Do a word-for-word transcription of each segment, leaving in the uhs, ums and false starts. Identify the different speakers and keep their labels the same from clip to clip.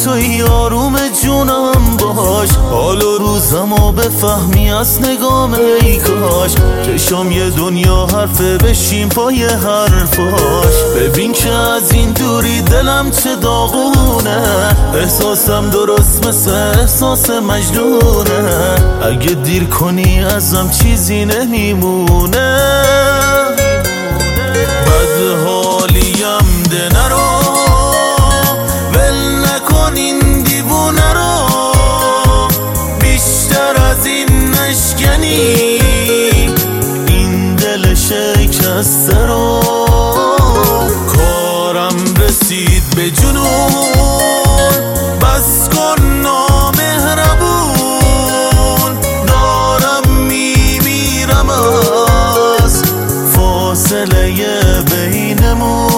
Speaker 1: توی آروم جونم باش، حال و روزمو بفهمی از نگام ای کاش. چشم یه دنیا حرفه بشیم پای حرفاش، ببین که از این دوری دلم چه داغونه، احساسم درست مثل احساس مجنونه. اگه دیر کنی ازم چیزی نمیمونه، بد حالیم ده نرو، ول نکن این دیوونه رو، بیشتر از این نشکنی این دل شکسته رو. کارم رسید به جنون، بس کن نامهربون، دارم میمیرم از فاصله بینمون.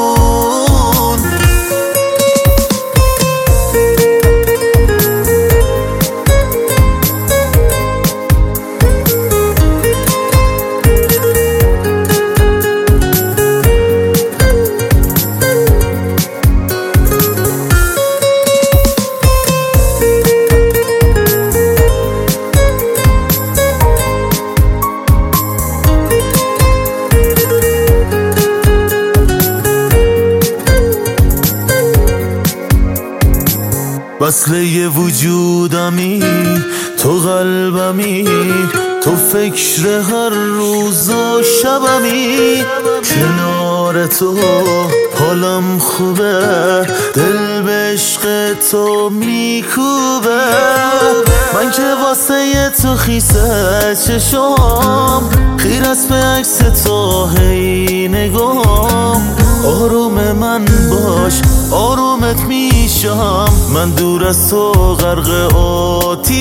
Speaker 1: وصله وجودمی، تو قلبمی، تو فکر هر روز و شبمی. کنار تو حالم خوبه، دل به عشق تو میکوبه. من که واسه تو خیسه چشم، خیر است به عکس تو هی نگام. آروم من باش آرومت میشم، من دور از تو غرق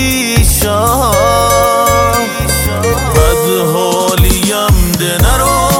Speaker 1: آتیشم. بد حالیم ده نرو،